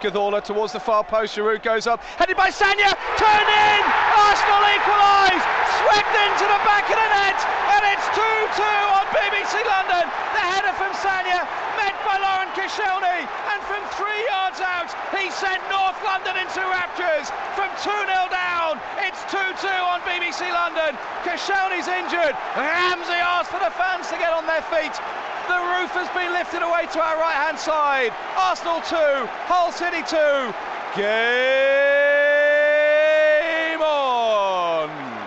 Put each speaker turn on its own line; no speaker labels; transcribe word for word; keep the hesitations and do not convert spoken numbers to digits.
Cazorla towards the far post. Giroud goes up, headed by Sagna, turned in. Arsenal equalise, swept into the back of the net, and it's two two on B B C London. The header from Sagna, met by Laurent Koscielny, and from three yards out, he sent North London into raptures. From two nil down, it's two two on B B C London. Koscielny's injured. Ramsey asked for the fans to get on their feet. The roof has been lifted away to our right-hand side. Arsenal two, Hull City two. Game